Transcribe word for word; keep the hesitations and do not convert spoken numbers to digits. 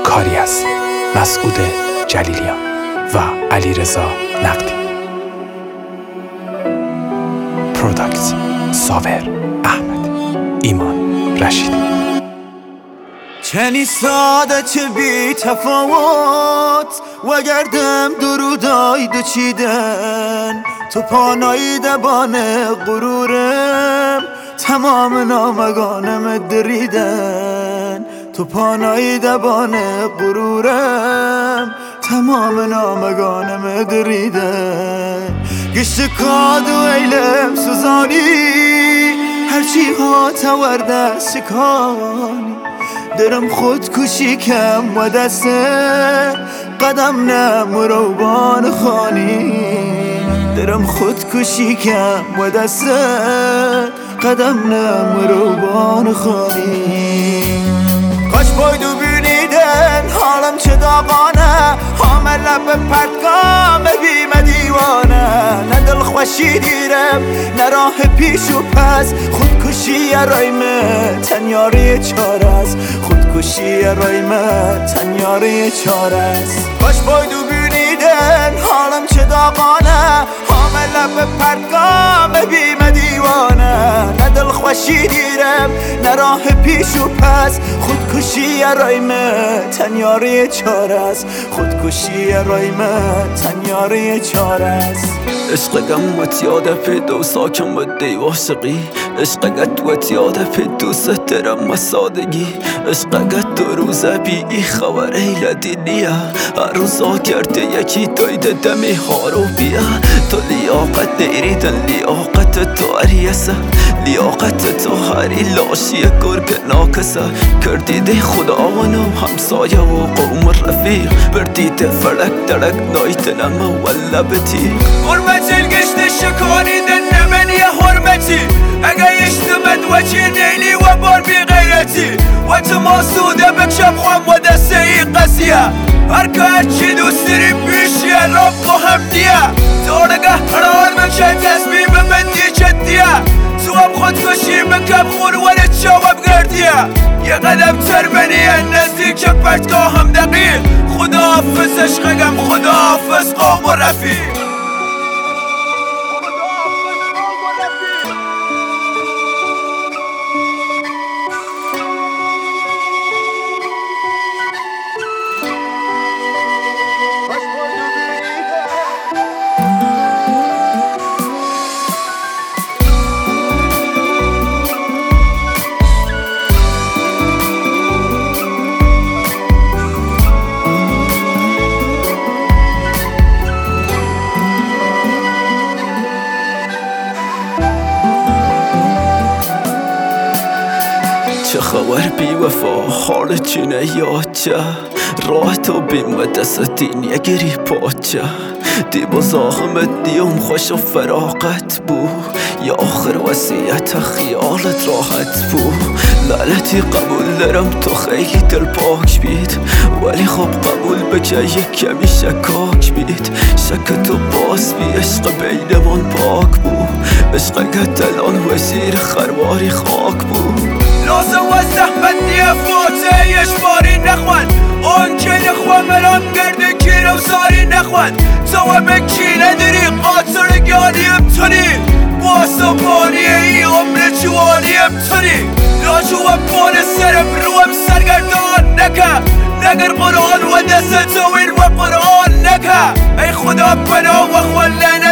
کاری از مسعود جلیلیان و علیرضا نقدی. پروداکت ساور احمد، ایمان رشیدی. چنی ساده چه بی تفاوت و گردم درودای دو چیدن تو پانایی دبان غرورم تمام نامگانم دریدن تو پانایی دبان غرورم تمام نامگانم دریدن گشت کاد و ایلم سوزانی هرچی ها تورده سکانی درم خودکشی کم و دسته قدم نه مروبان خانی درم خودکشی کم و دسته قدم نه مروبان خانی کاش باید بینیدن حالم چه داغانه حامل لب پرتگام بیم دیوانه نه دل خوشی دیرم نه راه پیش و پس خودکشی رایمه تنیاری چار است خودکشی رایمه تنیاری چار است کاش باید بینیدن حالم چه داغانه حامل لب پرتگام بیم دیوانه نه دل خوشی دیرم نه راه پیش و پس خودکشی رایمه تنیاری چار است خودکشی رایمه تنیاری چار است عشقم وتیاده پیدو ساکن و دیواشقی عشقت وتیاده پیدو سترم و سادگی عشقت دو روزه بی ای خبر ایل دینیه هر روزا کرده یکی دایده دمی هارو بیا تو لیاقت دیریدن لیاقت تو عریسه لیاقت تو هری لاشی گرگ ناکسه کردیده خدا ونو همسایه و قوم رفیق بردیده فلک درک نایتنم و لبتی حرمت الگشت شکانیدن نمنی حرمتی اگه اشتمد و چی نیلی و بار بی غیرتی و تو ماسوده بکشم خوام و دسته ای قصیه هر که هرچی دوست داری بیشیه رب و همدیه دارگه قرار بکشه تصمیم من دی جدیه تو هم خودکشی بکم خور ولد جواب گردیه یه قدم تر منیه نزدیک پرتگاه هم دقیق خدا حافظ عشقم خدا حافظ قوم و رفیق چه خبر بی وفا حال چینه یاچه راه تو بیم و دست دینیه گری پاچه دی بزاخمت دیم خوش و فراغت بو یا آخر وسیعت خیالت راحت بو لعنتی قبول دارم تو خیلی دل پاک بید ولی خب قبول بکه یک کمی شکاک بید شک تو باز بی عشق بینمان پاک بو عشقت الان وزیر خرواری خاک بو لازم و زحمت نیه فاته یش باری نخوان اون که نخوان مرام گرده کیرو ساری نخوان تو همه کی نداری قاطر گانیم تونی باسا بانیه ای عمر جوانیم تونی لاجو و بان سرم روم سرگردان نکه نگر قرآن و دست توین و قرآن نکه ای خدا بنا و خوان لنه